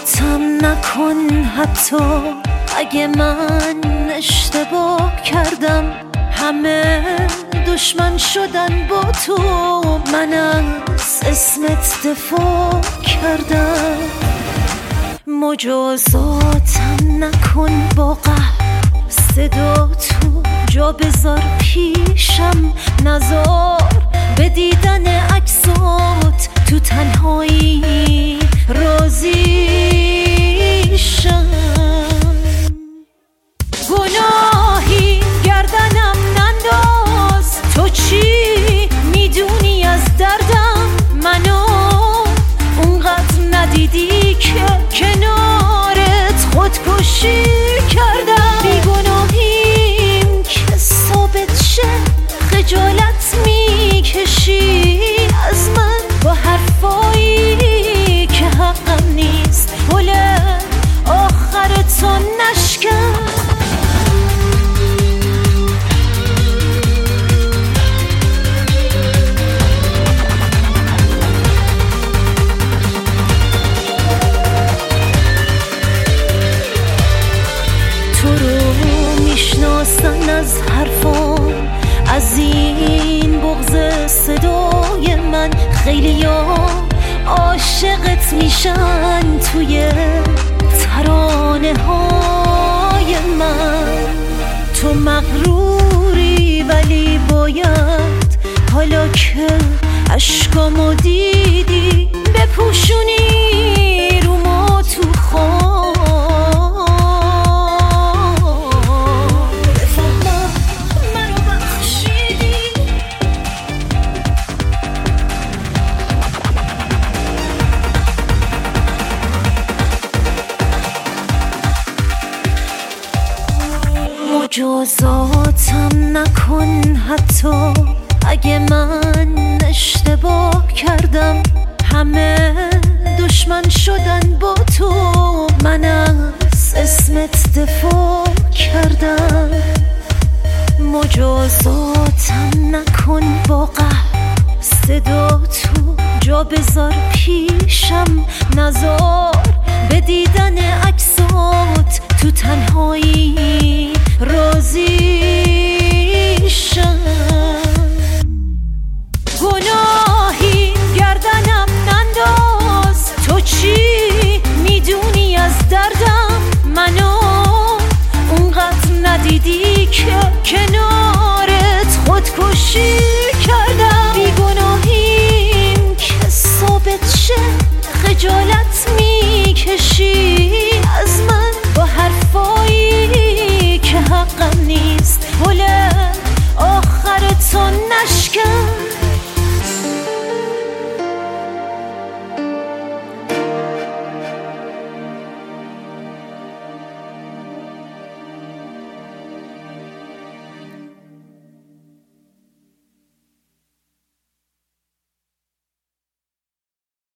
ذاتم نکن حتی اگه من اشتباه کردم. همه دشمن شدن با تو، من از اسمت دفاع کردم. مجازاتم نکن با قهر، صدا تو جا بذار پیشم، نذار به دیدن عکسات تو تنهایی راضی شم. گناهی گردنم ننداز، تو چی میدونی از دردم؟ منو اونقدر ندیدی که کنارت خودکشی کردم. بیگناهیم که ثابت شه، خجالت میکشی از من با حرفایی که حقم نیست. حل آخرتو نشکن. تو رو میشناسن از حرفام، از این بغض صدای من. خیلیا عاشقت میشن توی ترانه های من. تو مغروری ولی باید حالا که عشقامو دیدی بپوشونی رو ما تو خواب. مجازاتم نکن حتی اگه من اشتباه کردم. همه دشمن شدن با تو، من از اسمت دفاع کردم. مجازاتم نکن با قهر، صدا تو جا بذار پیشم، نذار به دیدن عکسات تو تنهایی راضی شم. گناهی گردنم ننداز، تو چی میدونی از دردم؟ منو اونقدر ندیدی که کنار